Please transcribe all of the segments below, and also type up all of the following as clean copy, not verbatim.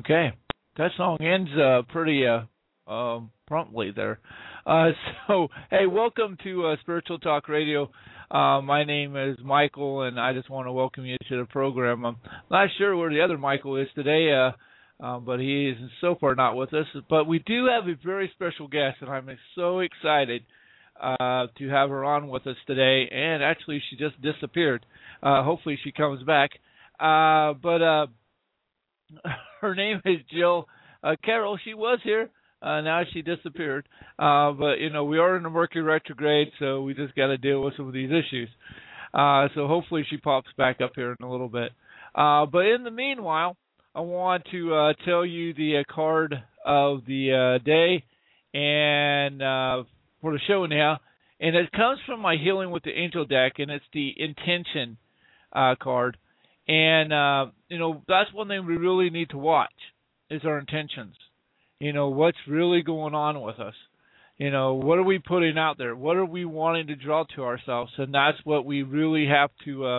Okay. That song ends pretty promptly there. So, hey, welcome to Spiritual Talk Radio. My name is Michael, and I just want to welcome you to the program. I'm not sure where the other Michael is today, but he is so far not with us. But we do have a very special guest, and I'm so excited to have her on with us today. And actually, she just disappeared. Hopefully, she comes back. But her name is Jill Carroll. She was here. Now she disappeared. But, we are in the Mercury retrograde, so we just got to deal with some of these issues. So hopefully she pops back up here in a little bit. But in the meanwhile, I want to tell you the card of the day and for the show now. And it comes from my Healing with the Angel deck, and it's the Intention card. And, that's one thing we really need to watch is our intentions. What's really going on with us? What are we putting out there? What are we wanting to draw to ourselves? And that's what we really have to,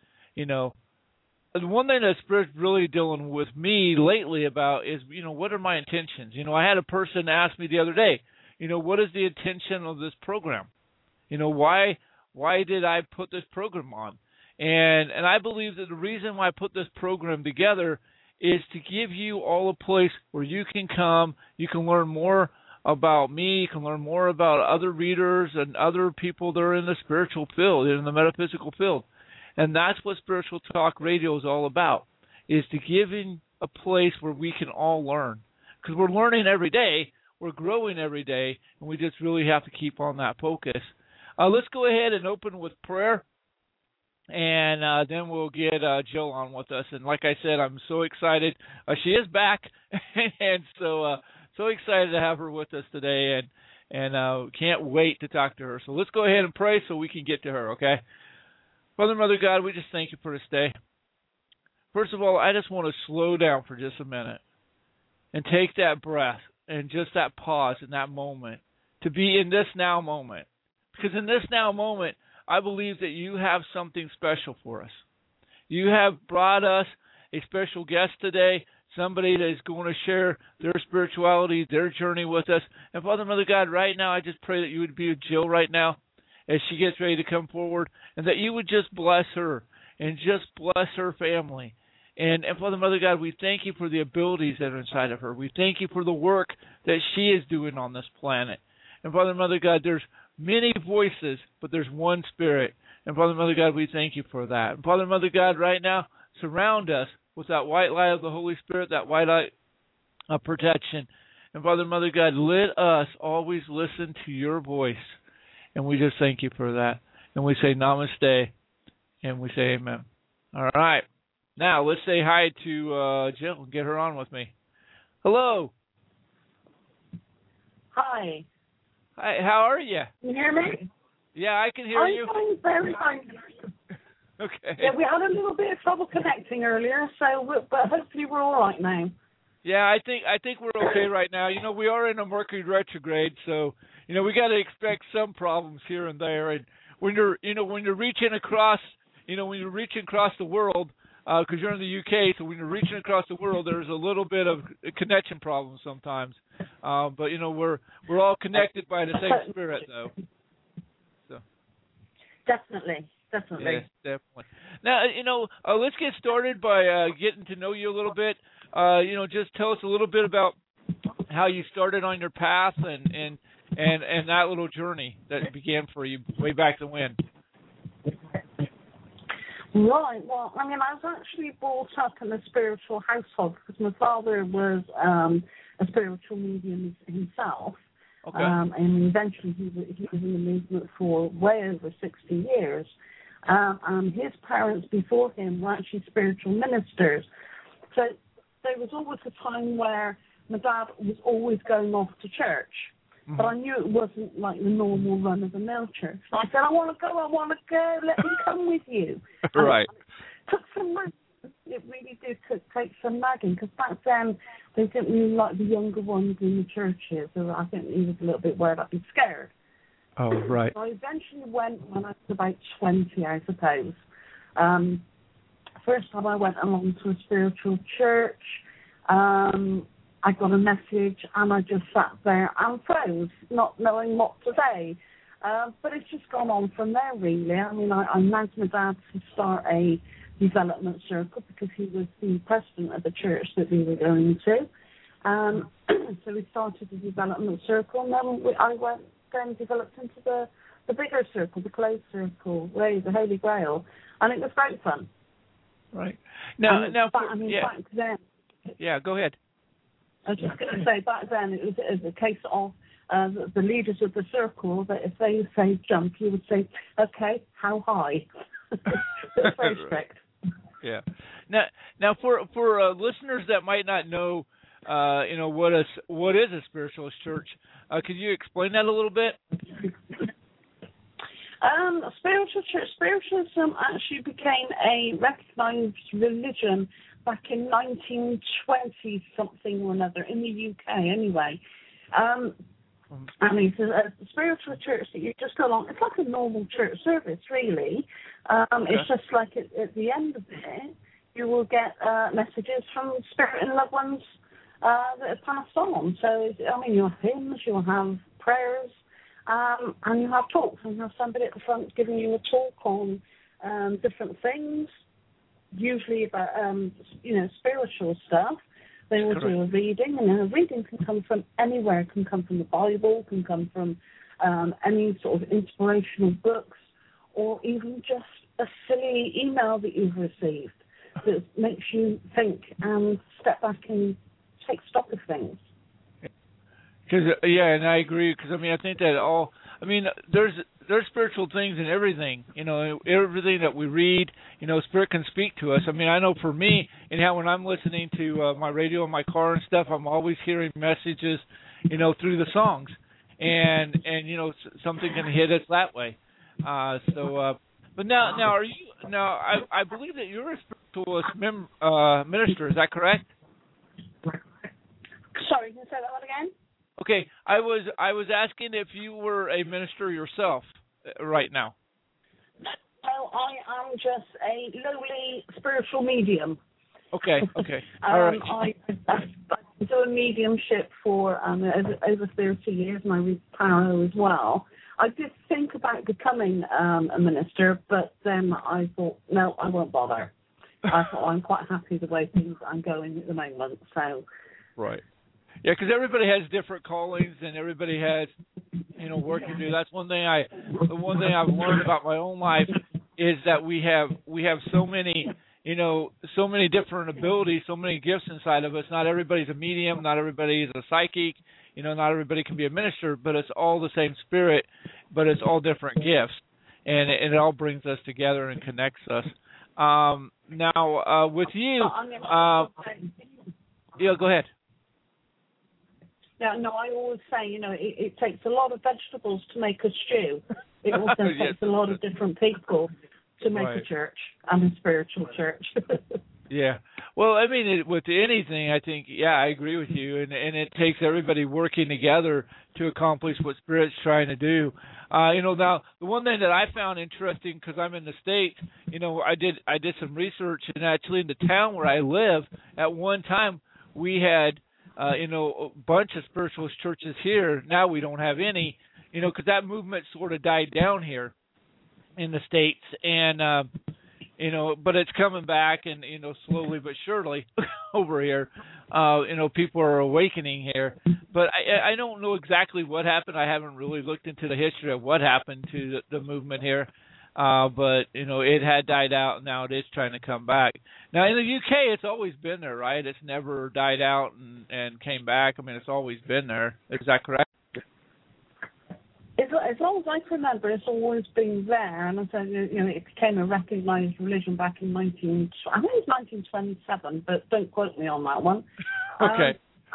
the one thing that Spirit's really dealing with me lately about is, what are my intentions? I had a person ask me the other day, what is the intention of this program? Why did I put this program on? And I believe that the reason why I put this program together is to give you all a place where you can come, you can learn more about me, you can learn more about other readers and other people that are in the spiritual field, in the metaphysical field. And that's what Spiritual Talk Radio is all about, is to give in a place where we can all learn. Because we're learning every day, we're growing every day, and we just really have to keep on that focus. Let's go ahead and open with prayer. And then we'll get Jill on with us. And like I said, I'm so excited. She is back, and so excited to have her with us today, and can't wait to talk to her. So let's go ahead and pray so we can get to her, okay? Father, Mother God, we just thank you for this day. First of all, I just want to slow down for just a minute and take that breath and just that pause in that moment to be in this now moment. Because in this now moment, I believe that you have something special for us. You have brought us a special guest today, somebody that is going to share their spirituality, their journey with us. And Father, Mother God, right now, I just pray that you would be with Jill right now as she gets ready to come forward, and that you would just bless her and just bless her family. And Father, Mother God, we thank you for the abilities that are inside of her. We thank you for the work that she is doing on this planet. And Father, Mother God, there's many voices, but there's one Spirit. And Father, Mother God, we thank you for that. And Father, Mother God, right now, surround us with that white light of the Holy Spirit, that white light of protection. And Father, Mother God, let us always listen to your voice. And we just thank you for that. And we say namaste, and we say amen. All right. Now, let's say hi to Jill and get her on with me. Hello. Hi. Hi, how are you? Can you hear me? Yeah, I can hear you. I'm very fine. Okay. Yeah, we had a little bit of trouble connecting earlier, but hopefully we're all right now. Yeah, I think we're okay right now. We are in a Mercury retrograde, so we got to expect some problems here and there. And when you're reaching across, the world, because you're in the UK, so when you're reaching across the world, there's a little bit of connection problems sometimes. But we're all connected by the same Spirit, though. So. Definitely. Yes, definitely. Now, let's get started by getting to know you a little bit. Just tell us a little bit about how you started on your path and that little journey that began for you way back when. Right. Well, I was actually brought up in a spiritual household because my father was a spiritual medium himself. Okay. And eventually he was in the movement for way over 60 years. And his parents before him were actually spiritual ministers. So there was always a time where my dad was always going off to church. Mm-hmm. But I knew it wasn't like the normal run-of-the-mill church. So I said, I want to go, let me come with you. Right. Took some nagging. It really did take some nagging, because back then they didn't really like the younger ones in the churches. So I think he was a little bit worried I'd be scared. Oh, right. So I eventually went when I was about 20, I suppose. First time I went along to a spiritual church. I got a message and I just sat there and froze, not knowing what to say. But it's just gone on from there, really. I mean, I nagged my dad to start a development circle because he was the president of the church that we were going to. So we started the development circle, and then I went then developed into the bigger circle, the closed circle, the Holy Grail, and it was great fun. Right. Back then. Yeah, go ahead. I was just going to say, back then it was a case of the leaders of the circle that if they say jump, you would say, okay, how high? It's very strict. Yeah. Now for listeners that might not know, what is a spiritualist church? Could you explain that a little bit? Spiritualism actually became a recognized religion back in 1920 something or another in the UK. Anyway, I mean, it's a spiritual church that you just go along. It's like a normal church service, really. It's just like at the end of it, you will get messages from spirit and loved ones that are passed on. So, I mean, you'll have hymns, you'll have prayers, and you have talks, and you have somebody at the front giving you a talk on different things, usually about, spiritual stuff. They will do a reading, and a reading can come from anywhere. It can come from the Bible, can come from any sort of inspirational books, or even just a silly email that you've received that makes you think and step back and take stock of things. And I agree, because, I think that there's spiritual things in everything, everything that we read, Spirit can speak to us. I know for me, anyhow, when I'm listening to my radio in my car and stuff, I'm always hearing messages, through the songs, and something can hit us that way. But now are you, I believe that you're a spiritualist minister, is that correct? Sorry, can you say that one again? Okay, I was asking if you were a minister yourself right now. No, I am just a lowly spiritual medium. Okay. All right. I've been doing mediumship for over 30 years, and I read tarot as well. I did think about becoming a minister, but then I thought, no, I won't bother. I thought I'm quite happy the way things are going at the moment. So. Right. Yeah, because everybody has different callings, and everybody has, work to do. That's the one thing I've learned about my own life is that we have so many, so many different abilities, so many gifts inside of us. Not everybody's a medium, not everybody is a psychic, not everybody can be a minister, but it's all the same spirit, but it's all different gifts, and it all brings us together and connects us. Now, with you, go ahead. Yeah, no, I always say, it takes a lot of vegetables to make a stew. It also takes a lot of different people to make a church and a spiritual church. Yeah. Well, with anything, I think, I agree with you, and it takes everybody working together to accomplish what Spirit's trying to do. Now, the one thing that I found interesting, because I'm in the States, I did some research, and actually in the town where I live, at one time we had a bunch of spiritualist churches here. Now we don't have any, because that movement sort of died down here in the States, and but it's coming back, and slowly but surely over here. People are awakening here, but I don't know exactly what happened. I haven't really looked into the history of what happened to the movement here. But it had died out, and now it is trying to come back. Now in the UK, it's always been there, right? It's never died out and came back. It's always been there. Is that correct? As long as I can remember, it's always been there, and it became a recognised religion back in 1927, but don't quote me on that one. Okay.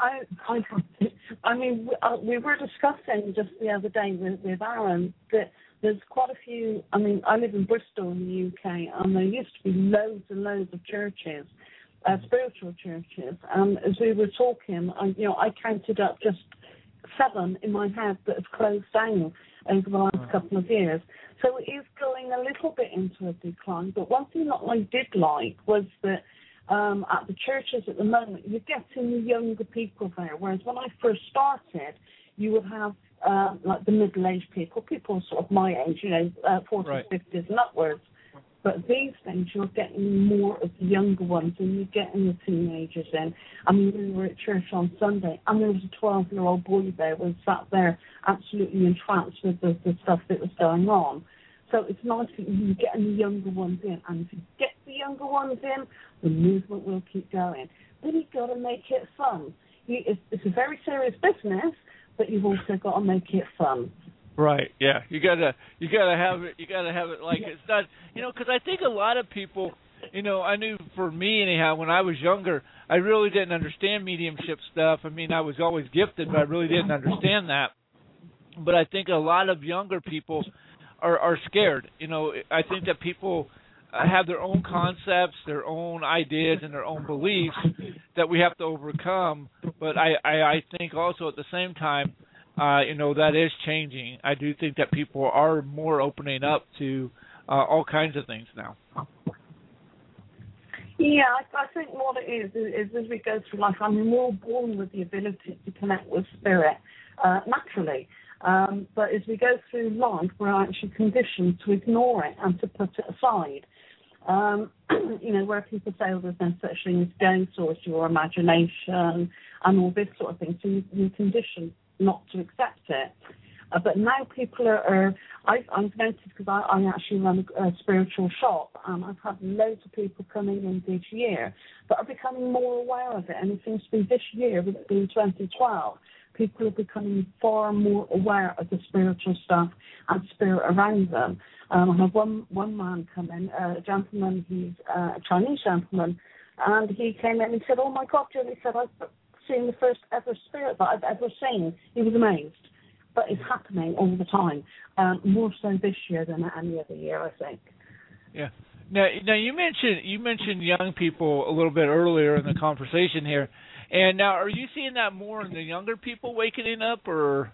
We were discussing just the other day with Aaron that there's quite a few. I live in Bristol in the UK, and there used to be loads and loads of churches, spiritual churches. And as we were talking, I counted up just 7 in my head that have closed down over the last couple of years. So it is going a little bit into a decline. But one thing that I did like was that at the churches at the moment, you're getting the younger people there. Whereas when I first started, you would have like the middle-aged people sort of my age, 40s, Right. 50s and upwards. But these days, you're getting more of the younger ones, and you're getting the teenagers in. I mean, we were at church on Sunday, and there was a 12-year-old boy there who sat there absolutely entranced with the stuff that was going on. So it's nice that you're getting the younger ones in, and if you get the younger ones in, the movement will keep going. But you've got to make it fun. It's a very serious business, but you've also got to make it fun. Right. Yeah. You gotta have it. You gotta have it like it's done. Because I think a lot of people, I knew for me anyhow, when I was younger, I really didn't understand mediumship stuff. I mean, I was always gifted, but I really didn't understand that. But I think a lot of younger people are scared. I think that people have their own concepts, their own ideas, and their own beliefs that we have to overcome. But I think also at the same time, that is changing. I do think that people are more opening up to all kinds of things now. Yeah, I think what it is as we go through life, I mean, we're all born with the ability to connect with spirit naturally. But as we go through life, we're actually conditioned to ignore it and to put it aside. Where people say, oh, there's no such thing as ghosts or it's your imagination and all this sort of thing. So you're conditioned not to accept it. But now people I've noticed, because I actually run a spiritual shop, I've had loads of people coming in this year that are becoming more aware of it. And it seems to be this year, with it being 2012, people are becoming far more aware of the spiritual stuff and spirit around them. I have one man come in, a gentleman, he's a Chinese gentleman, and he came in and said, oh my God, Jill, he said, I've seen the first ever spirit that I've ever seen. He was amazed. But it's happening all the time, more so this year than any other year, I think. Yeah. Now you mentioned young people a little bit earlier in the conversation here, and now are you seeing that more in the younger people waking up, or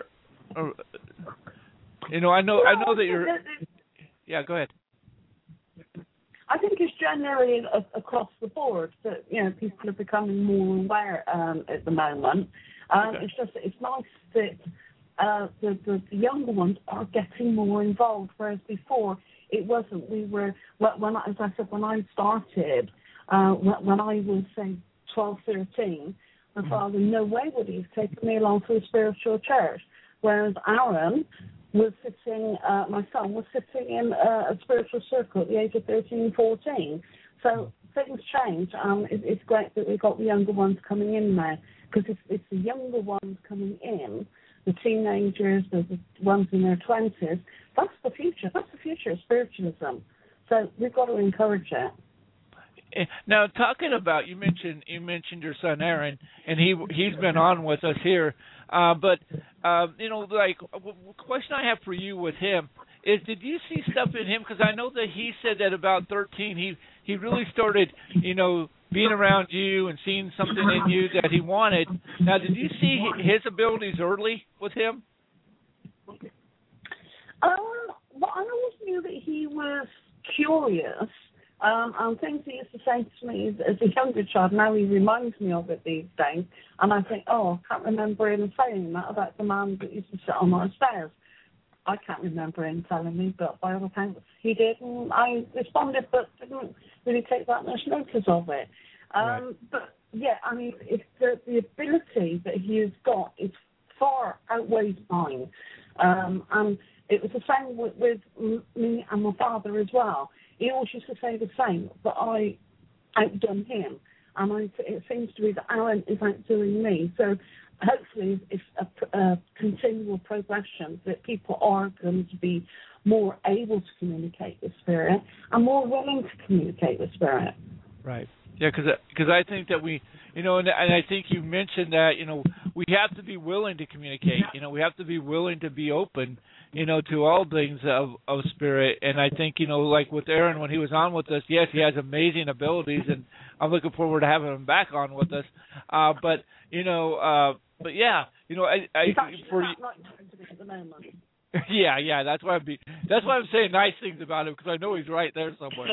I know that you're. Yeah, go ahead. I think it's generally across the board that people are becoming more aware at the moment. Okay. It's nice that the younger ones are getting more involved, whereas before it wasn't. We were when I started when I was say 12, 13, my father no way would he have taken me along to a spiritual church, whereas Aaron was sitting, my son was sitting in a spiritual circle at the age of 13, 14. So things change. It's great that we've got the younger ones coming in now, because it's the younger ones coming in, the teenagers, the ones in their 20s. That's the future. That's the future of spiritualism. So we've got to encourage it. Now, talking about, you mentioned your son Aaron, and he's been on with us here. But question I have for you with him is, did you see stuff in him? Because I know that he said that about 13, he really started, being around you and seeing something in you that he wanted. Now, did you see his abilities early with him? Well, I always knew that he was curious. And things he used to say to me as a younger child, now he reminds me of it these days. And I think, I can't remember him saying that about the man that used to sit on my stairs. I can't remember him telling me, but by all accounts he did. And I responded, but didn't really take that much notice of it. Right. But, yeah, I mean, it's the ability that he has got is far outweighs mine. And it was the same with me and my father as well. He always used to say the same, but I outdone him. And it seems to be that Aaron is outdoing me. So hopefully it's a continual progression that people are going to be more able to communicate with spirit and more willing to communicate with spirit. Right. Yeah, because I think that we, and I think you mentioned that, we have to be willing to communicate. We have to be willing to be open, to all things of spirit. And I think, like with Aaron when he was on with us, yes, he has amazing abilities, and I'm looking forward to having him back on with us. But yeah, He's actually not like at the moment. Yeah. That's why I'm saying nice things about him, because I know he's right there somewhere.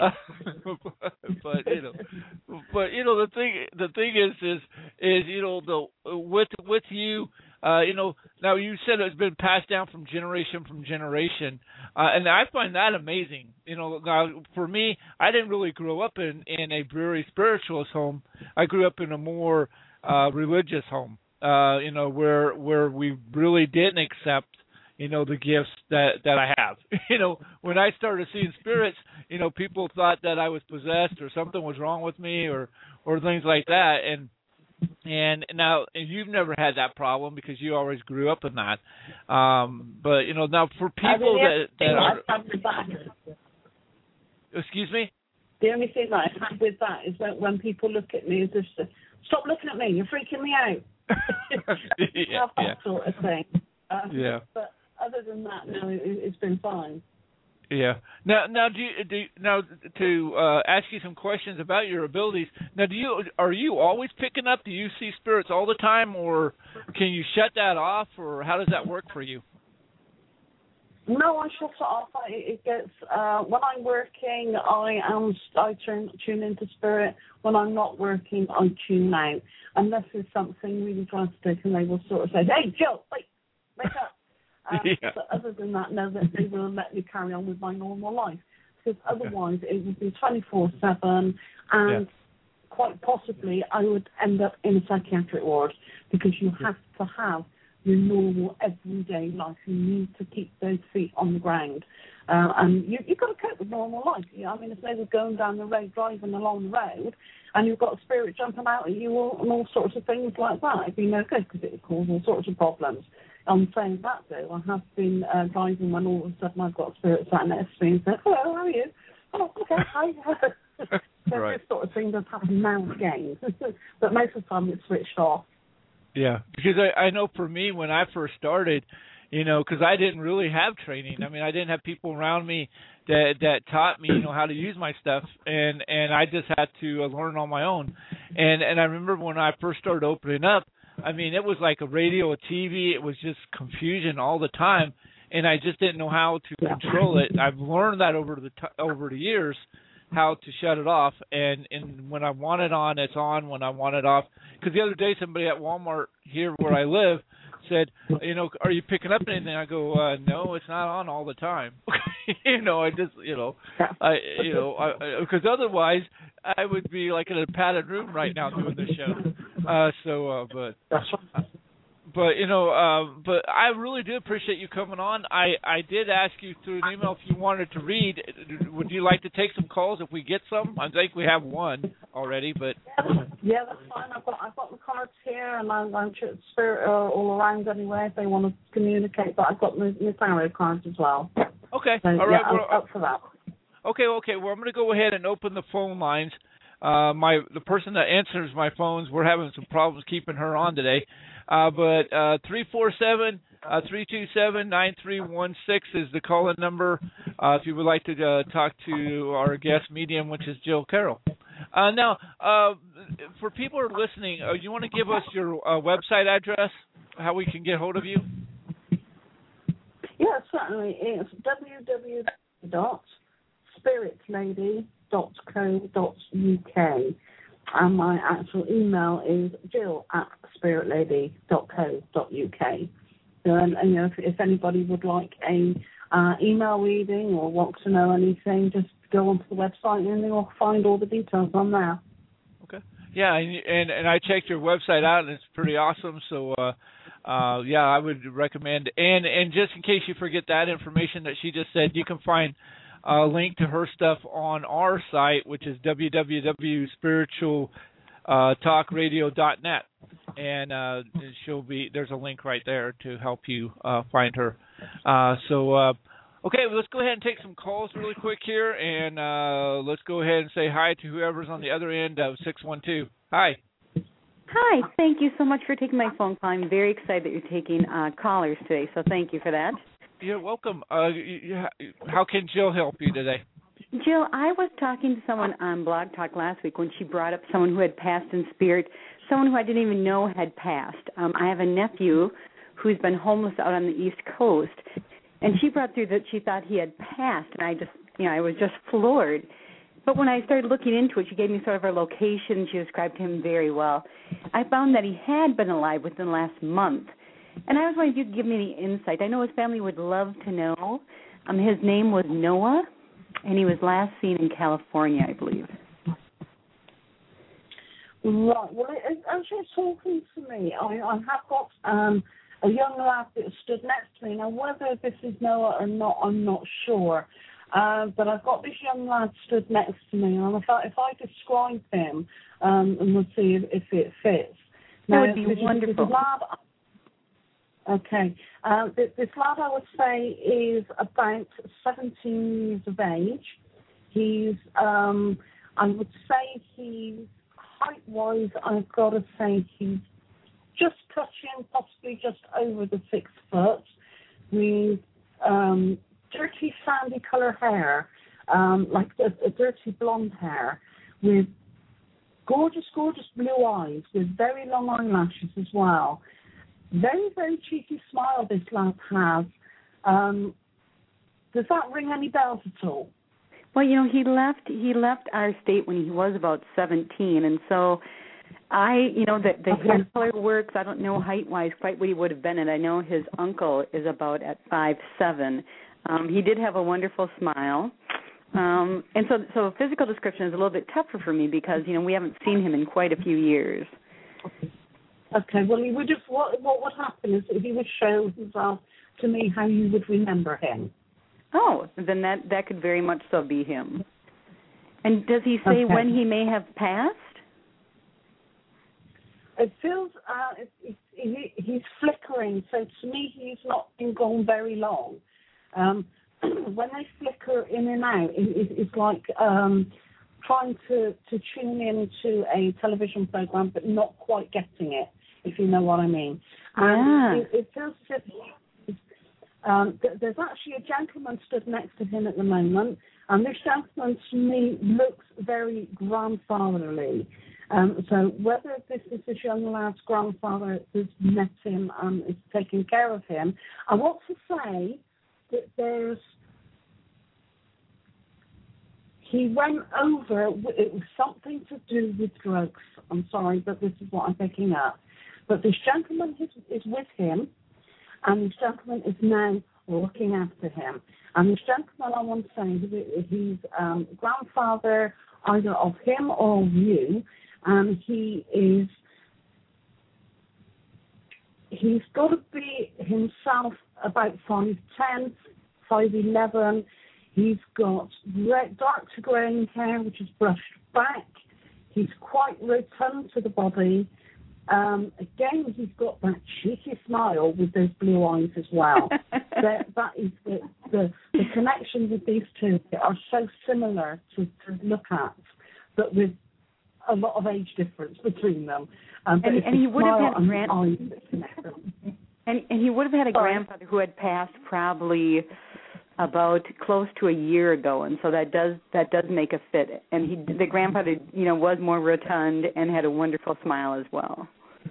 but the thing is with you, now you said it's been passed down from generation, and I find that amazing. Now for me, I didn't really grow up in a very spiritualist home. I grew up in a more religious home. Where we really didn't accept the gifts that I have. When I started seeing spirits, people thought that I was possessed or something was wrong with me or things like that. And now you've never had that problem because you always grew up in that. But now for people that are, excuse me. The only thing that I have with that is that when people look at me, is just stop looking at me. You're freaking me out. That sort of thing. But other than that, no, it's been fine. Yeah. Now, to ask you some questions about your abilities. Now, are you always picking up? Do you see spirits all the time, or can you shut that off, or how does that work for you? No, I shut it off. It gets when I'm working, I tune into spirit. When I'm not working, I tune out. Unless there's something really drastic, and they will sort of say, "Hey, Jill, wake up." But other than that, no, that they will let me carry on with my normal life. Because otherwise, it would be 24/7, and quite possibly, I would end up in a psychiatric ward because you have to have your normal everyday life. You need to keep those feet on the ground. And you've got to cope with normal life. I mean, if they were going down the road, driving along the road, and you've got a spirit jumping out at you and all sorts of things like that, it'd be no good because it would cause all sorts of problems. I'm saying that, though, I have been driving when all of a sudden I've got a spirit sat next to me and said, "Hello, how are you?" "Oh, okay, hi." So right. This sort of thing does happen now and again. But most of the time it's switched off. Yeah, because I know for me when I first started, because I didn't really have training. I mean, I didn't have people around me that taught me, how to use my stuff, and I just had to learn on my own. And I remember when I first started opening up, I mean, it was like a radio, a TV. It was just confusion all the time, and I just didn't know how to control it. I've learned that over the years, how to shut it off, and when I want it on, it's on. When I want it off, because the other day somebody at Walmart here where I live said, "Are you picking up anything?" I go, "No, it's not on all the time." I just, because otherwise I would be like in a padded room right now doing this show. But I really do appreciate you coming on. I did ask you through an email if you wanted to read. Would you like to take some calls if we get some? I think we have one already, but yeah, that's fine. I've got the cards here, and I'm spirit all around anyway if they want to communicate. But I've got my tarot cards as well. Okay, so, all right. I'm up for that. Okay. Well, I'm going to go ahead and open the phone lines. The person that answers my phones, we're having some problems keeping her on today. But 347-327-9316 is the call-in number if you would like to talk to our guest medium, which is Jill Carroll. Now, for people who are listening, you want to give us your website address, how we can get hold of you? Yeah, certainly. It's www.spiritlady.co.uk. And my actual email is jill@spiritlady.co.uk. And if anybody would like a email reading or wants to know anything, just go onto the website and you'll find all the details on there. Okay. Yeah, and I checked your website out, and it's pretty awesome. So, I would recommend. And just in case you forget that information that she just said, you can find a link to her stuff on our site, which is www.spiritualtalkradio.net, and there's a link right there to help you find her. Okay, let's go ahead and take some calls really quick here, and let's go ahead and say hi to whoever's on the other end of 612. Hi. Hi, thank you so much for taking my phone call. I'm very excited that you're taking callers today, so thank you for that. You're welcome. How can Jill help you today? Jill, I was talking to someone on Blog Talk last week when she brought up someone who had passed in spirit, someone who I didn't even know had passed. I have a nephew who's been homeless out on the East Coast, And she brought through that she thought he had passed, and I just, I was just floored. But when I started looking into it, she gave me sort of her location. She described him very well. I found that he had been alive within the last month. And I was wondering if you could give me any insight. I know his family would love to know. His name was Noah, and he was last seen in California, I believe. Right. Well, as you're talking to me, I have got a young lad that stood next to me. Now, whether this is Noah or not, I'm not sure. But I've got this young lad stood next to me, and I thought if I describe him, and we'll see if it fits. Now, that would be wonderful. Okay. This lad, I would say, is about 17 years of age. He's, I would say he's, height-wise, I've got to say he's just touching, possibly just over the 6 foot, with dirty sandy colour hair, like a dirty blonde hair, with gorgeous, gorgeous blue eyes, with very long eyelashes as well. Very, very cheeky smile this lad has. Does that ring any bells at all? Well, he left our state when he was about 17, and so the hair color works. I don't know height-wise quite what he would have been, and I know his uncle is about at 5'7". He did have a wonderful smile, and so physical description is a little bit tougher for me because we haven't seen him in quite a few years. Okay, well, he would just what would happen is he would show himself to me how you would remember him. Oh, then that could very much so be him. And does he say when he may have passed? It feels he's flickering, so to me he's not been gone very long. When they flicker in and out, it's like trying to tune into a television program but not quite getting it, if you know what I mean. And it feels as if there's actually a gentleman stood next to him at the moment, and this gentleman to me looks very grandfatherly. So whether this is this young lad's grandfather who's met him and is taking care of him, I want to say that he went over, it was something to do with drugs. I'm sorry, but this is what I'm picking up. But this gentleman is with him, and this gentleman is now looking after him. And this gentleman, I want to say, he's grandfather either of him or of you, and he's got to be himself about 5'10", 5'11". He's got dark to grey hair, which is brushed back. He's quite rotund to the body. Again, he's got that cheeky smile with those blue eyes as well. that is the connection with these two are so similar to look at, but with a lot of age difference between them. And he would have had and he would have had a grandfather who had passed probably about close to a year ago, and so that does make a fit. And the grandfather, was more rotund and had a wonderful smile as well.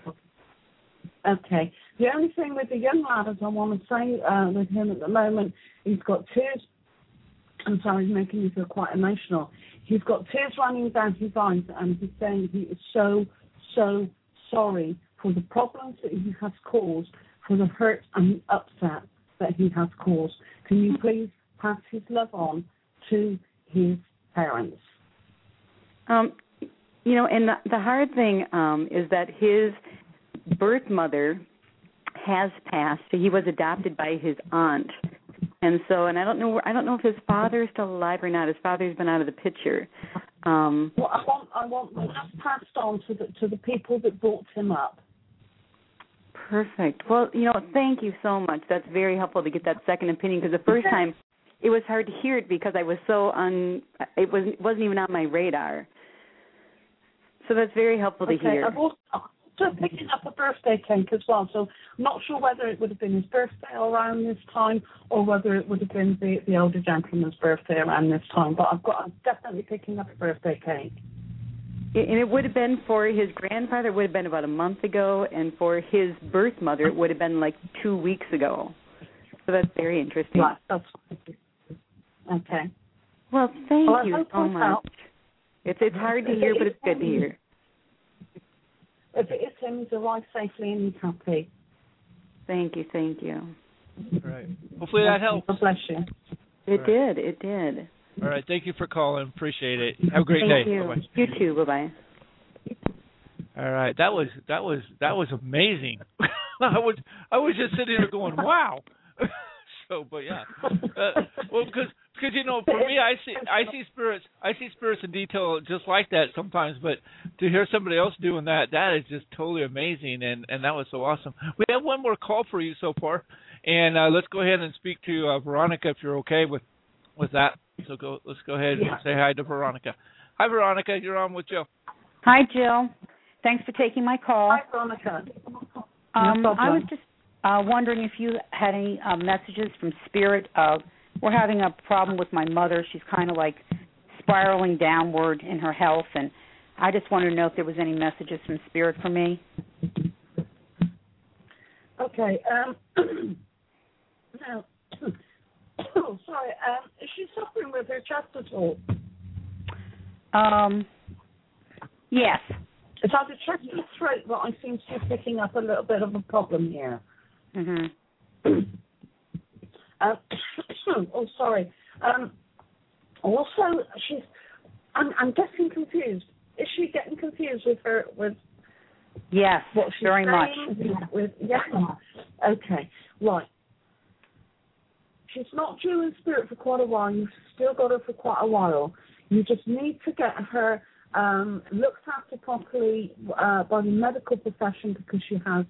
Okay. The only thing with the young lad, as I want to say with him at the moment, he's got tears. I'm sorry, he's making me feel quite emotional. He's got tears running down his eyes, and he's saying he is so, so sorry for the problems that he has caused, for the hurt and the upset that he has caused. Can you please pass his love on to his parents? And the hard thing is that his birth mother has passed. He was adopted by his aunt, and I don't know if his father is still alive or not. His father's been out of the picture. Well, I want this passed on to the people that brought him up. Perfect. Well, thank you so much. That's very helpful to get that second opinion, because the first time it was hard to hear it because I was so it wasn't even on my radar. So that's very helpful to hear. I've also picking up a birthday cake as well, so I'm not sure whether it would have been his birthday around this time or whether it would have been the older gentleman's birthday around this time, but I'm definitely picking up a birthday cake. And it would have been for his grandfather, it would have been about a month ago, and for his birth mother, it would have been like 2 weeks ago. So that's very interesting. Right, that's okay. Well, thank you hope so it much. helps. It's hard to hear, but it's good to hear. If it is him, he's arrived safely and he's happy. Thank you, thank you. All right. Hopefully that helps. God bless you. It did. All right. Thank you for calling. Appreciate it. Have a great Thank day. you. Bye-bye. You too. Bye-bye. All right. That was amazing. I was just sitting there going, wow. So, but yeah. Well, because you know, for me, I see spirits in detail just like that sometimes. But to hear somebody else doing that is just totally amazing, and that was so awesome. We have one more call for you so far, and let's go ahead and speak to Veronica if you're okay with that. So let's go ahead and say hi to Veronica. Hi, Veronica. You're on with Jill. Hi, Jill. Thanks for taking my call. Hi, Veronica. I was just wondering if you had any messages from Spirit. We're having a problem with my mother. She's kind of like spiraling downward in her health, and I just wanted to know if there was any messages from Spirit for me. Okay. Now, sorry. Is she suffering with her chest at all? Yes. It's either chest or throat, but I seem to be picking up a little bit of a problem here. Mhm. Oh, sorry. Also, I'm getting confused. Is she getting confused with Yes, what she's very saying? much. Yeah. Okay. Right. She's not due in spirit for quite a while. You've still got her for quite a while. You just need to get her looked after properly by the medical profession, because she has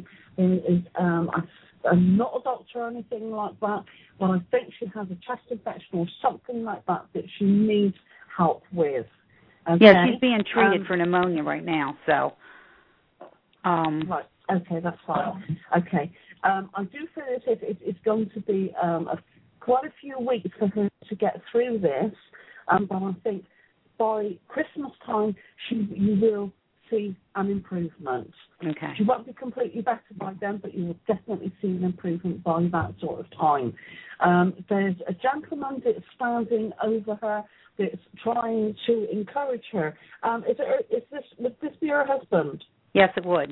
I'm not a doctor or anything like that, but I think she has a chest infection or something like that she needs help with. Okay? Yeah, she's being treated for pneumonia right now, so. Right, okay, that's fine. Okay. I do feel as if it's going to be quite a few weeks for her to get through this, but I think by Christmas time you will see an improvement. Okay. She won't be completely better by then, but you will definitely see an improvement by that sort of time. There's a gentleman that's standing over her that's trying to encourage her. Would this be her husband? Yes, it would.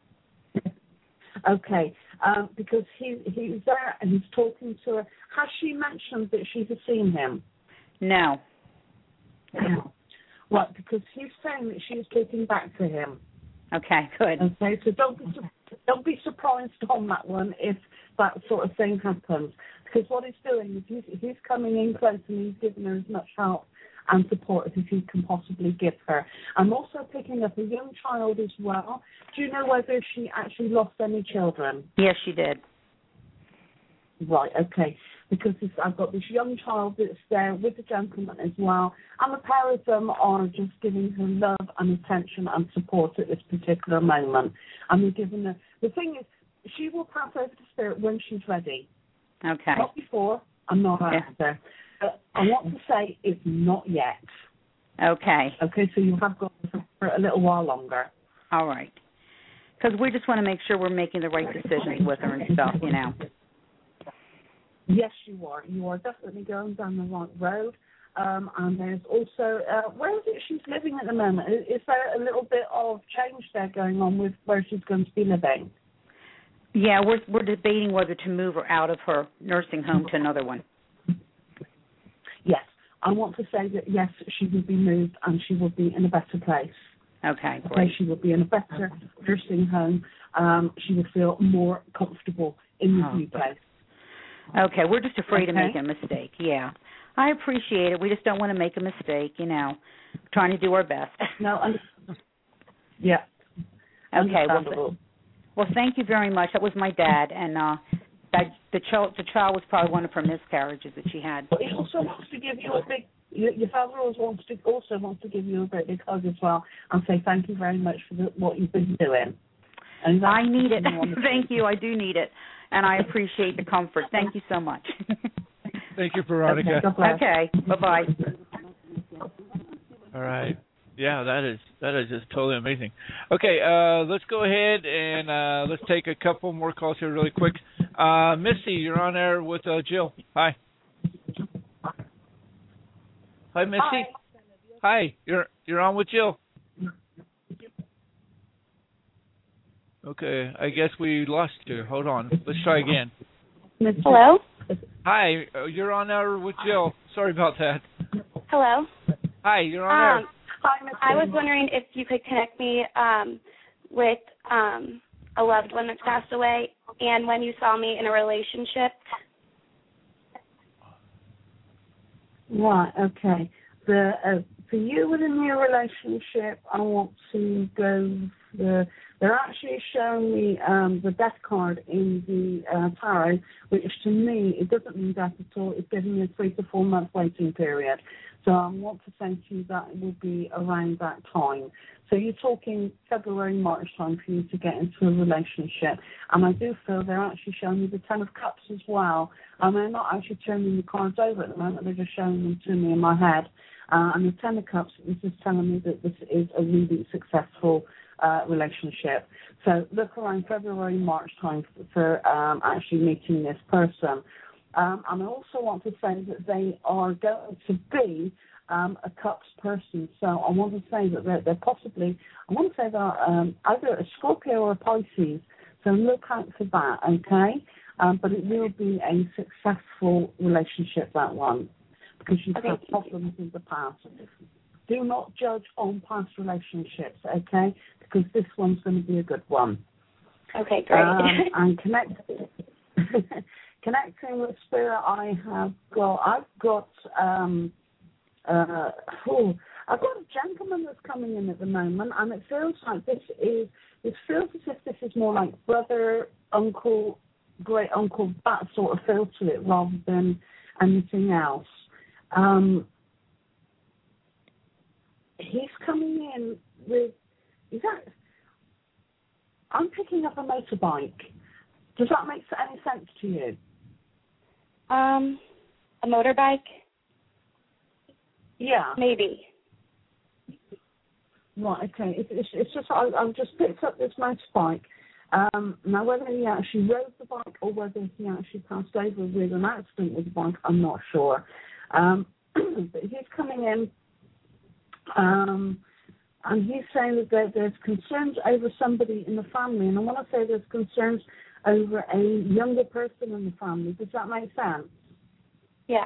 Okay, because he's there and he's talking to her. Has she mentioned that she has seen him? No. Well, because he's saying that she's talking back to him. Okay, good. Okay, so don't be surprised on that one if that sort of thing happens. Because what he's doing is he's coming in close and he's giving her as much help and support as he can possibly give her. I'm also picking up a young child as well. Do you know whether she actually lost any children? Yes, she did. Right, okay. Because I've got this young child that's there with the gentleman as well, and the pair of them are just giving her love and attention and support at this particular moment. And we're giving her, the thing is, she will pass over to spirit when she's ready. Okay. Not before, and not after. I want to say it's not yet. Okay. Okay, so you have got for a little while longer. All right. Because we just want to make sure we're making the right decisions with her and stuff, you know. Yes, you are. You are definitely going down the right road. And there's also, where is it she's living at the moment? Is there a little bit of change there going on with where she's going to be living? Yeah, we're debating whether to move her out of her nursing home to another one. Yes. I want to say that, yes, she will be moved and she will be in a better place. Okay, great. Okay, she will be in a better nursing home. She will feel more comfortable in the new place. Okay, we're just afraid of making a mistake, yeah. I appreciate it. We just don't want to make a mistake, you know. We're trying to do our best. No, yeah. Okay, well, thank you very much. That was my dad, and the child was probably one of her miscarriages that she had. He also wants to give you a big, your father also wants to give you a big hug as well and say thank you very much for what you've been doing. And I need it. Thank you. I do need it. And I appreciate the comfort. Thank you so much. Thank you, Veronica. Okay. Bye-bye. All right. Yeah, that is just totally amazing. Okay, let's go ahead and let's take a couple more calls here really quick. Misty, you're on air with Jill. Hi. Hi, Misty. Hi. You're on with Jill. Okay, I guess we lost you. Hold on. Let's try again. Hello? Hi, you're on air with Jill. Sorry about that. Hello? Hi, you're on air. I was wondering if you could connect me with a loved one that's passed away and when you saw me in a relationship. Right, okay. For you within your relationship, I want to go. They're actually showing me the death card in the tarot, which to me, it doesn't mean death at all. It's giving me a 3 to 4 month waiting period. So I want to say to you that it will be around that time. So you're talking February, March time for you to get into a relationship. And I do feel they're actually showing me the 10 of Cups as well. And they're not actually turning the cards over at the moment. They're just showing them to me in my head. And the 10 of Cups is just telling me that this is a really successful relationship. So look around February, March time for actually meeting this person. And I also want to say that they are going to be a Cups person. So I want to say that they're possibly, I want to say they're either a Scorpio or a Pisces. So look out for that, okay? But it will be a successful relationship, that one, because you've had problems in the past. Do not judge on past relationships, okay? Because this one's going to be a good one. Okay, great. And connecting with Spirit, I've got a gentleman that's coming in at the moment, and it feels like it feels as if this is more like brother, uncle, great uncle, that sort of feel to it rather than anything else. He's coming in with, I'm picking up a motorbike. Does that make any sense to you? A motorbike? Yeah. Maybe. Right, okay. It's just, I've just picked up this motorbike. Now, whether he actually rode the bike or whether he actually passed over with an accident with the bike, I'm not sure. But he's coming in, and he's saying that there's concerns over somebody in the family, and I want to say there's concerns over a younger person in the family. Does that make sense? Yeah.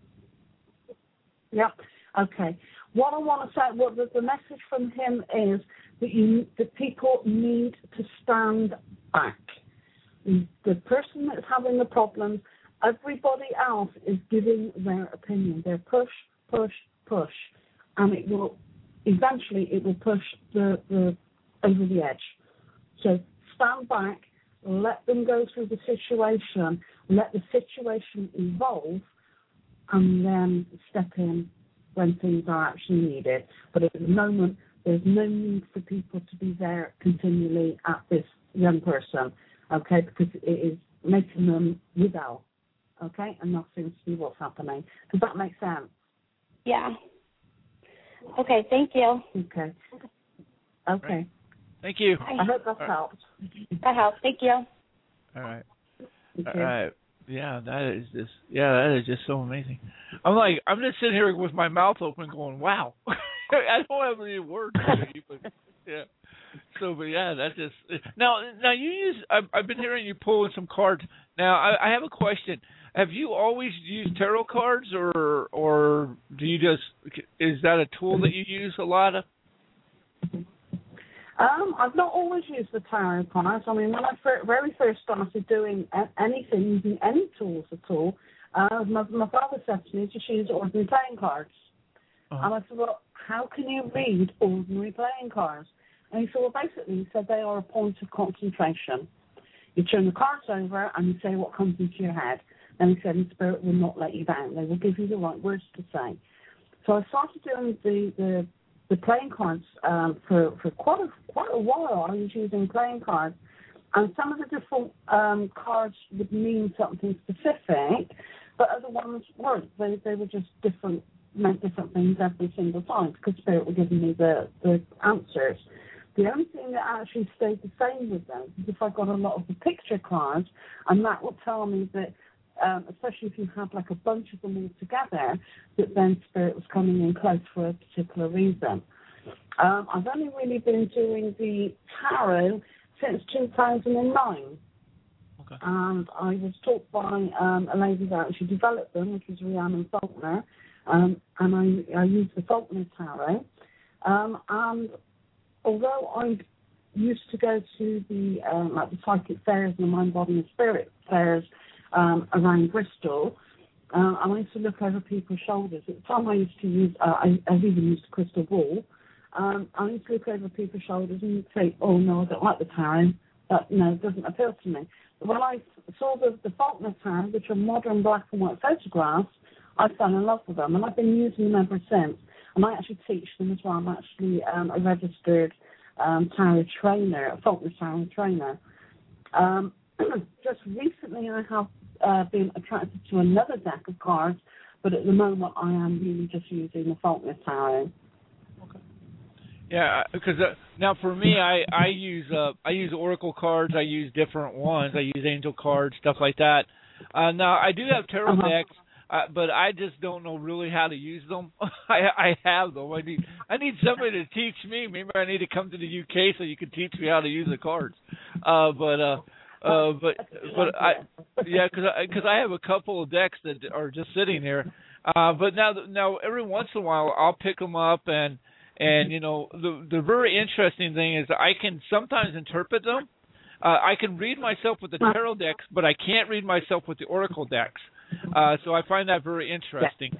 Yep. Okay. What I want to say, the message from him is that people need to stand back. The person that's having the problem, everybody else is giving their opinion. They're push, and it will push the over the edge. So stand back, let them go through the situation, let the situation evolve, and then step in when things are actually needed. But at the moment, there's no need for people to be there continually at this young person, okay, because it is making them rebel, okay, and that seems to be what's happening. Does that make sense? Yeah. Okay, thank you. Okay. Right. Thank you. I hope that helped. That helps. Thank you. All right. All right. Yeah, that is just so amazing. I'm just sitting here with my mouth open going, wow. I don't have any words for you, but yeah. So, but yeah, that's just now you use. I've been hearing you pulling some cards. Now, I have a question. Have you always used tarot cards, or do you is that a tool that you use a lot of? I've not always used the tarot cards. I mean, when I very first started doing anything, using any tools at all, my father said to me, just use ordinary playing cards. Uh-huh. And I said, well, how can you read ordinary playing cards? And he said, well, basically, he said they are a point of concentration. You turn the cards over and you say what comes into your head. And he said, and Spirit will not let you down. They will give you the right words to say. So I started doing the playing cards for quite a while. I was using playing cards, and some of the different cards would mean something specific, but other ones weren't. They were just meant different things every single time because Spirit were giving me the answers. The only thing that actually stayed the same with them is if I got a lot of the picture cards, and that will tell me that, especially if you have like a bunch of them all together, that then Spirit was coming in close for a particular reason. I've only really been doing the tarot since 2009. Okay. And I was taught by a lady that actually developed them, which was Rhiannon Faulkner, and I used the Faulkner tarot. And although I used to go to the like the psychic fairs and the mind, body, and spirit fairs around Bristol, I used to look over people's shoulders. At the time, I used to use I even used a crystal ball. I used to look over people's shoulders and say, "Oh no, I don't like the tarot. That it doesn't appeal to me." But when I saw the Faulkner tarot, which are modern black and white photographs, I fell in love with them, and I've been using them ever since. And I actually teach them as well. I'm actually a registered tarot trainer, a Faulkner tarot trainer. Just recently, I have been attracted to another deck of cards, but at the moment, I am really just using the Faulkner tarot. Okay. Yeah, because now for me, I use oracle cards. I use different ones. I use angel cards, stuff like that. Now I do have tarot decks. But I just don't know really how to use them. I have them. I need somebody to teach me. Maybe I need to come to the UK so you can teach me how to use the cards. But because I have a couple of decks that are just sitting here. But now every once in a while I'll pick them up and the very interesting thing is I can sometimes interpret them. I can read myself with the tarot decks, but I can't read myself with the oracle decks. So I find that very interesting.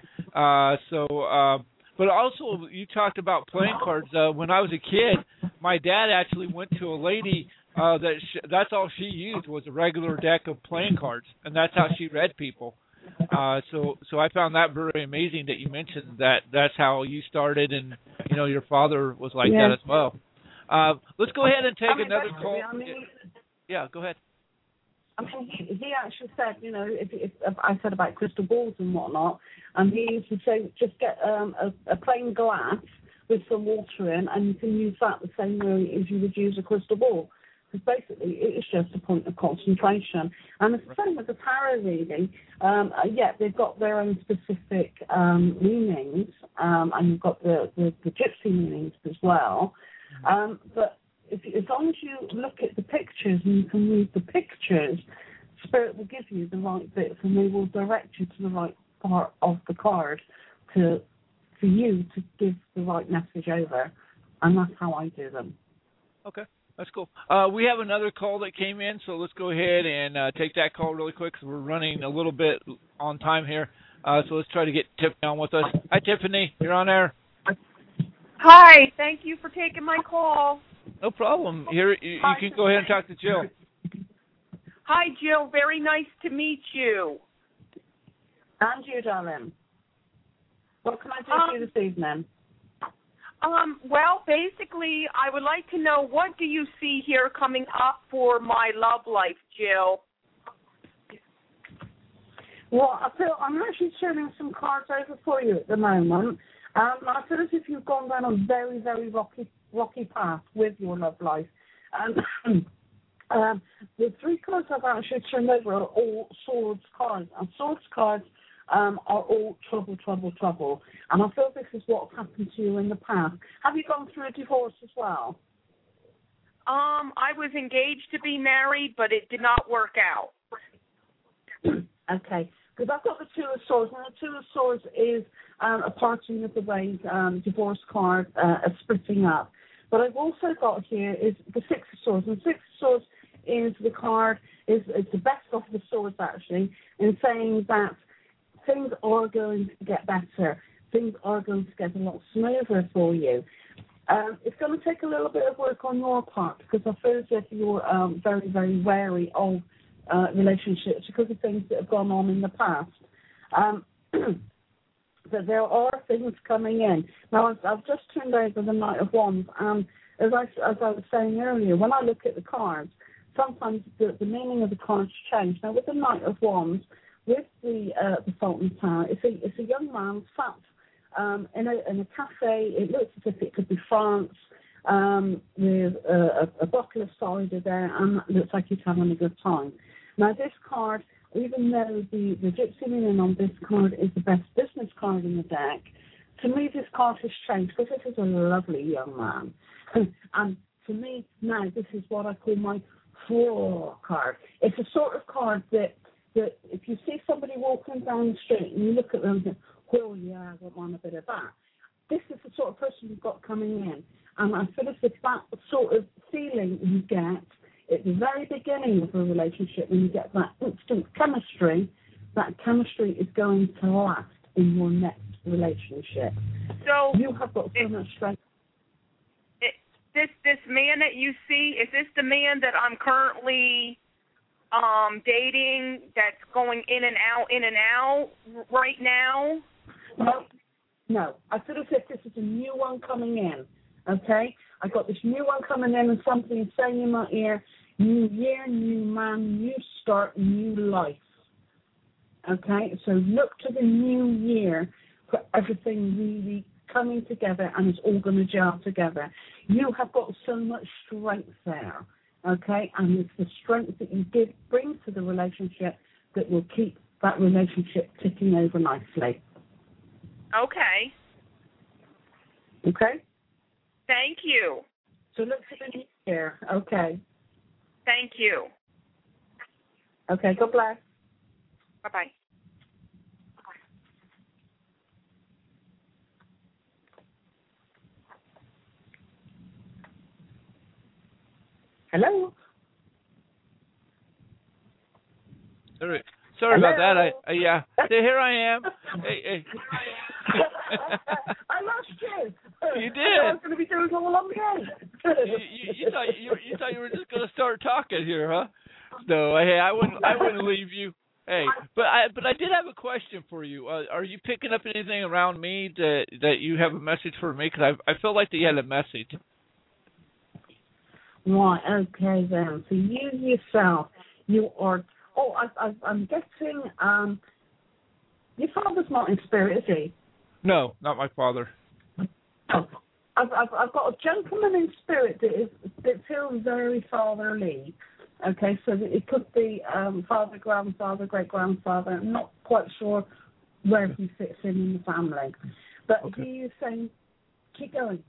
But also you talked about playing cards. When I was a kid, my dad actually went to a lady that's all she used was a regular deck of playing cards, and that's how she read people. So I found that very amazing that you mentioned that's how you started, and your father was like that as well. Let's go ahead and take another call. Yeah, go ahead. I mean, he actually said, if I said about crystal balls and whatnot, and he used to say, just get a plain glass with some water in, and you can use that the same way as you would use a crystal ball. Because basically, it is just a point of concentration. And it's the same with the tarot reading. They've got their own specific meanings, and you've got the gypsy meanings as well. But as long as you look at the pictures and you can read the pictures, Spirit will give you the right bits and they will direct you to the right part of the card for you to give the right message over. And that's how I do them. Okay, that's cool. We have another call that came in, so let's go ahead and take that call really quick because we're running a little bit on time here. So let's try to get Tiffany on with us. Hi, Tiffany. You're on air. Hi. Thank you for taking my call. No problem. Here, you can go ahead and talk to Jill. Hi, Jill. Very nice to meet you. And you, darling. What can I do for you this evening? Well, basically, I would like to know, what do you see here coming up for my love life, Jill? Well, I'm actually turning some cards over for you at the moment. I feel as if you've gone down a very, very rocky path with your love life. The three cards I've actually turned over are all swords cards. And swords cards are all trouble, trouble, trouble. And I feel this is what happened to you in the past. Have you gone through a divorce as well? I was engaged to be married, but it did not work out. Okay. Because I've got the Two of Swords, and the Two of Swords is a parting of the ways, divorce card, a splitting up. But I've also got here is the Six of Swords, and the Six of Swords is the card, is the best of the swords, actually, in saying that things are going to get better. Things are going to get a lot smoother for you. It's going to take a little bit of work on your part, because I feel as if you're very, very wary of relationships because of things that have gone on in the past. But there are things coming in. Now, I've just turned over the Knight of Wands, and as I was saying earlier, when I look at the cards, sometimes the meaning of the cards change. Now, with the Knight of Wands, with the Faulkner Tower, it's a young man sat in a cafe. It looks as if it could be France, with a bottle of cider there, and it looks like he's having a good time. Now, this card, even though the Gypsy Meaning on this card is the best business card in the deck, to me this card has changed because this is a lovely young man. And to me, now, this is what I call my floor card. It's a sort of card that if you see somebody walking down the street and you look at them and think, well, yeah, I want a bit of that. This is the sort of person you've got coming in. And I feel as if that sort of feeling you get at the very beginning of a relationship, when you get that instant chemistry, that chemistry is going to last in your next relationship. So you have got so much strength. This man that you see, is this the man that I'm currently dating, that's going in and out right now? No. I feel as if this is a new one coming in, okay? I got this new one coming in and something saying in my ear, new year, new man, new start, new life. Okay? So look to the new year for everything really coming together, and it's all going to gel together. You have got so much strength there, okay? And it's the strength that you bring to the relationship that will keep that relationship ticking over nicely. Okay. Okay? Thank you. So look to the new year, okay? Thank you. Okay, God bless. Bye-bye. Hello? Sorry about that. Yeah. So here I am. Hey. I lost you. You did. I was going to be doing all on my own. You thought you were just going to start talking here, huh? No. Hey, I wouldn't leave you. Hey, but I did have a question for you. Are you picking up anything around me that you have a message for me? Because I felt like that you had a message. Right, okay then. So you yourself, you are, I'm guessing, your father's not in spirit, is he? No, not my father. Oh, I've got a gentleman in spirit that feels very fatherly. Okay, so it could be father, grandfather, great-grandfather. I'm not quite sure where he fits in the family. But okay. He is saying, keep going.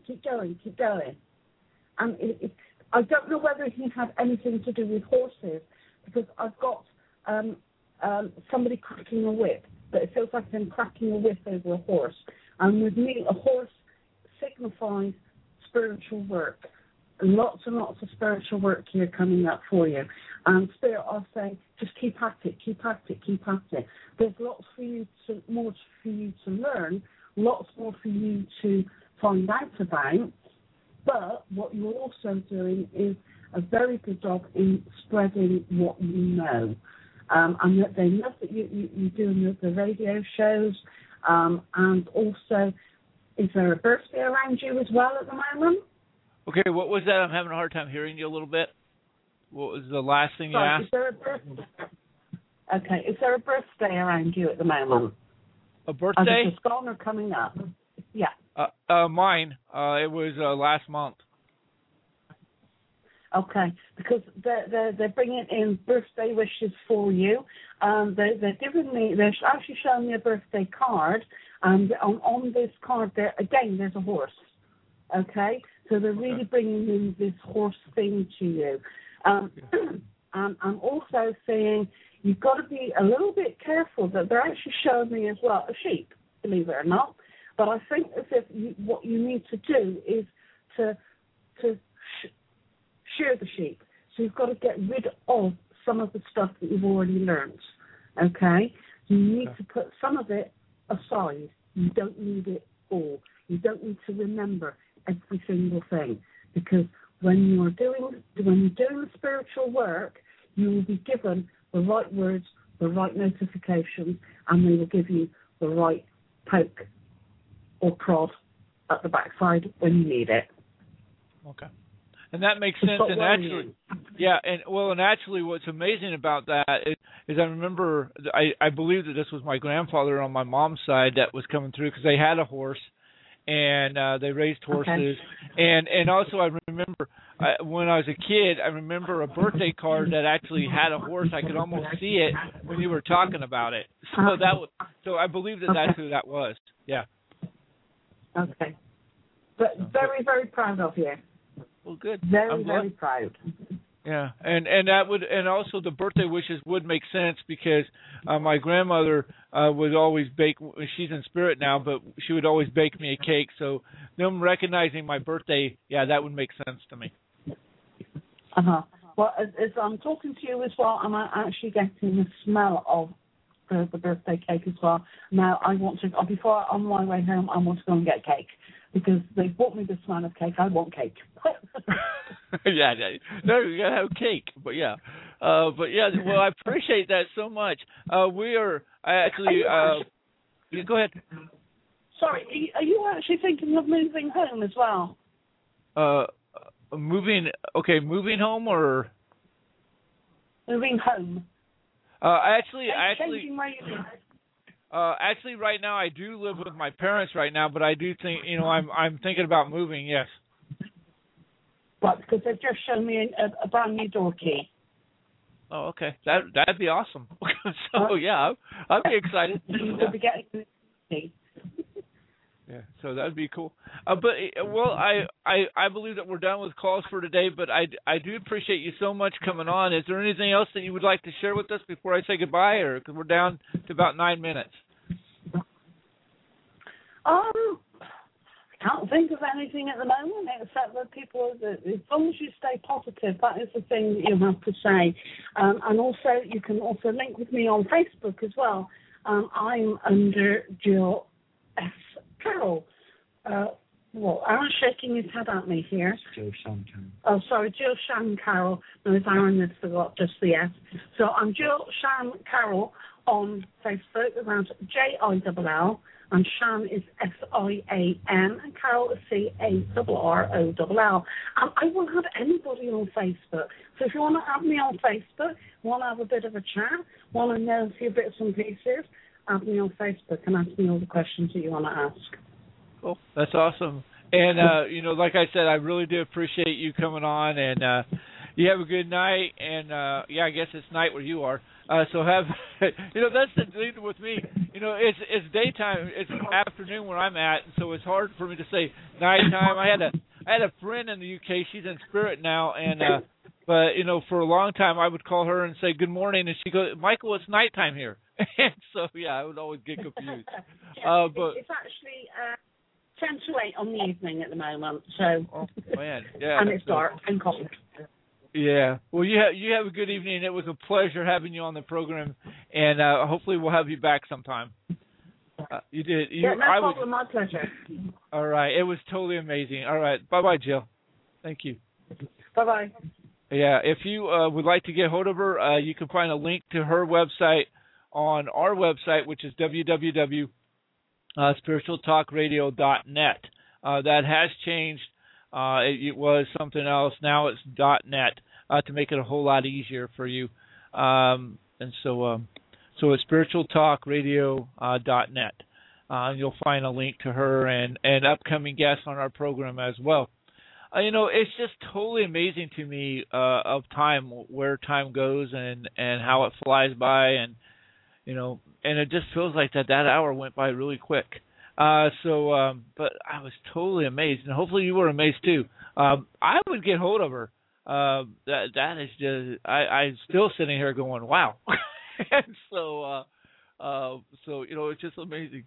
And I don't know whether he had anything to do with horses, because I've got somebody cracking a whip, but it feels like I'm cracking a whip over a horse. And with me, a horse signifies spiritual work. Lots and lots of spiritual work here coming up for you. Spirit, I'll say, just keep at it. There's lots more for you to learn, lots more for you to find out about. But what you're also doing is a very good job in spreading what you know. And that they love that you're doing the radio shows. And also, is there a birthday around you as well at the moment? Okay, what was that? I'm having a hard time hearing you a little bit. What was the last thing you asked? Is there a birthday? Okay, is there a birthday around you at the moment? A birthday? Is it gone or coming up? Yeah. Mine. It was last month. Okay, because they're bringing in birthday wishes for you. They're actually showing me a birthday card, and on this card there again there's a horse. Okay, so they're really bringing in this horse thing to you. I'm also saying you've got to be a little bit careful that they're actually showing me as well a sheep, believe it or not. But I think as if what you need to do is to shear the sheep. So you've got to get rid of some of the stuff that you've already learned. Okay? You need to put some of it aside. You don't need it all. You don't need to remember every single thing, because when you're doing the spiritual work, you will be given the right words, the right notifications, and they will give you the right poke or prod at the backside when you need it. Okay. And that makes sense. And actually, what's amazing about that is I remember, I believe that this was my grandfather on my mom's side that was coming through, because they had a horse, and they raised horses. Okay. And also I remember when I was a kid, I remember a birthday card that actually had a horse. I could almost see it when you were talking about it. So I believe that's who that was. Yeah. Okay. But very, very proud of you. Well, good. Very, very proud. Yeah, and that would, and also the birthday wishes would make sense because my grandmother would always bake. She's in spirit now, but she would always bake me a cake. So them recognizing my birthday, yeah, that would make sense to me. Well, as I'm talking to you as well, I'm actually getting the smell of the birthday cake as well. Now I want to, before on my way home, I want to go and get cake because they bought me the smell of cake. I want cake. Yeah, no, you gotta have cake, but yeah, well, I appreciate that so much. Yeah, go ahead. Sorry, are you actually thinking of moving home as well? Moving home or moving home? Actually, right now I do live with my parents right now, but I do think I'm thinking about moving. Yes. Right, because they've just shown me a brand new door key. Oh, okay. That'd be awesome. So yeah, I'd be excited. We'll be getting the key. Yeah, so that'd be cool. I believe that we're done with calls for today, but I do appreciate you so much coming on. Is there anything else that you would like to share with us before I say goodbye, or because we're down to about 9 minutes? I can't think of anything at the moment except that people, as long as you stay positive, that is the thing that you have to say. And also, you can also link with me on Facebook as well. I'm under Jill S. Carroll. Aaron's shaking his head at me here. Jill Shan Carroll. Oh, sorry, Jill Shan Carroll. No, if Aaron has forgot just the S. So I'm Jill Shan Carroll on Facebook. That's JILL. And Shan is SIAN, and Carol is CARROLL. I won't have anybody on Facebook. So if you want to have me on Facebook, want to have a bit of a chat, want to know a few bits and pieces, add me on Facebook and ask me all the questions that you want to ask. Cool. That's awesome. And, like I said, I really do appreciate you coming on, and you have a good night. And, I guess it's night where you are. So have, that's the thing with me. It's daytime, it's afternoon where I'm at, and so it's hard for me to say nighttime. I had a friend in the UK. She's in spirit now, and but for a long time I would call her and say good morning, and she goes, Michael, it's nighttime here. And so I would always get confused. But it's actually 10 to 8 on the evening at the moment. So. Oh man, yeah. And it's dark and cold. Yeah. Well, you have a good evening. It was a pleasure having you on the program, and hopefully we'll have you back sometime. You did. No problem. My pleasure. All right. It was totally amazing. All right. Bye-bye, Jill. Thank you. Bye-bye. Yeah. If you would like to get hold of her, you can find a link to her website on our website, which is www.spiritualtalkradio.net. That has changed. It was something else. Now it's .net to make it a whole lot easier for you. And so it's spiritualtalkradio.net. You'll find a link to her and upcoming guests on our program as well. It's just totally amazing to me of time, where time goes and how it flies by, and it just feels like that hour went by really quick. But I was totally amazed, and hopefully you were amazed too. I would get hold of her. That is just, I'm still sitting here going, wow. And so it's just amazing.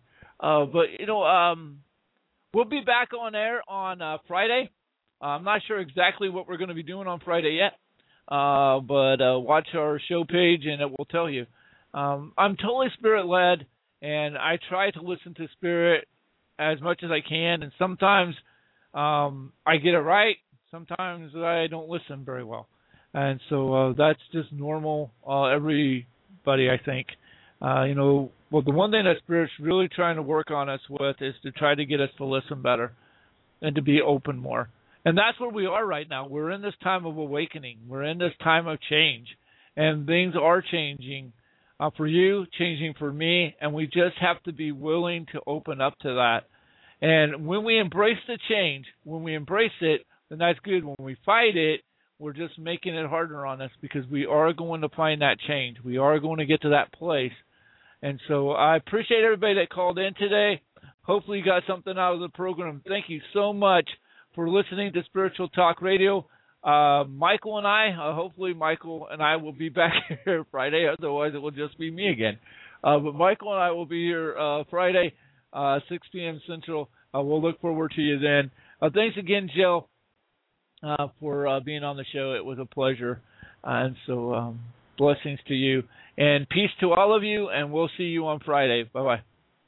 We'll be back on air on Friday. I'm not sure exactly what we're going to be doing on Friday yet, but watch our show page and it will tell you. I'm totally spirit-led, and I try to listen to spirit as much as I can, and sometimes I get it right. Sometimes I don't listen very well. And so that's just normal, everybody, I think. The one thing that Spirit's really trying to work on us with is to try to get us to listen better and to be open more. And that's where we are right now. We're in this time of awakening. We're in this time of change. And things are changing for you, changing for me, and we just have to be willing to open up to that And when we embrace the change, when we embrace it, then that's good. When we fight it, we're just making it harder on us, because we are going to find that change. We are going to get to that place. And so I appreciate everybody that called in today. Hopefully you got something out of the program. Thank you so much for listening to Spiritual Talk Radio. Michael and I, hopefully Michael and I will be back here Friday. Otherwise, it will just be me again. But Michael and I will be here Friday, 6 p.m. Central. We'll look forward to you then. Thanks again, Jill, for being on the show. It was a pleasure. And so blessings to you. And peace to all of you, and we'll see you on Friday. Bye-bye.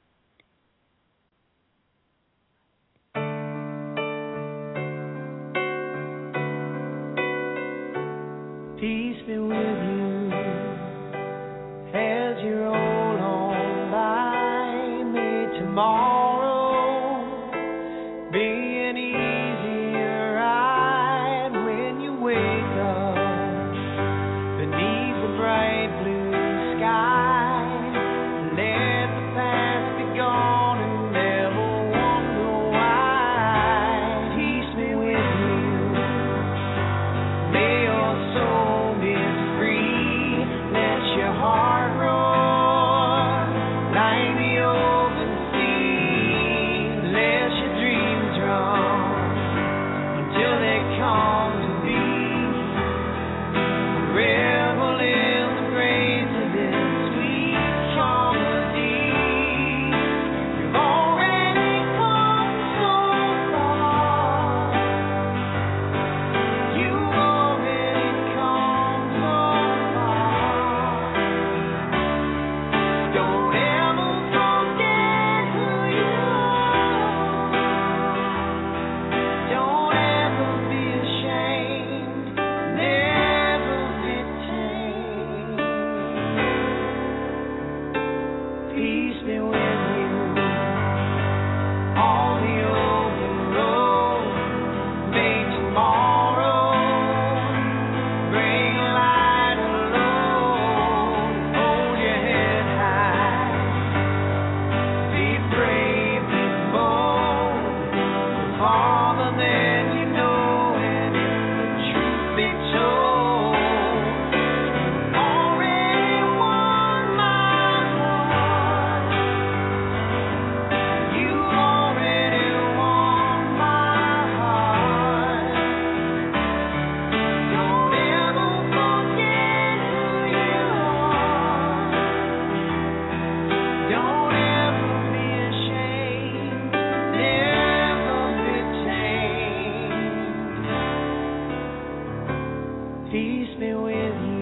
Peace be with you as you roll on by me tomorrow. Be an easier ride when you wake up beneath the bright blue sky. Let the past be gone and never wonder why. Peace be with you. May your soul be free. Let your heart roar like the open sea. Let your dreams drum until they come to be. Revel in the grace of this sweet comedy. You've already come so far. You've already come so far. Don't ever forget who you are. Don't ever be ashamed. Never be tamed. Peace be with you on the open road. May tomorrow bring light alone. Hold your head high. Be brave, be bold. Farther than you know, and if the truth be told, already won my heart. You already won my heart. Don't ever forget who you are. Don't ever be ashamed. Never be tamed. Peace be with you.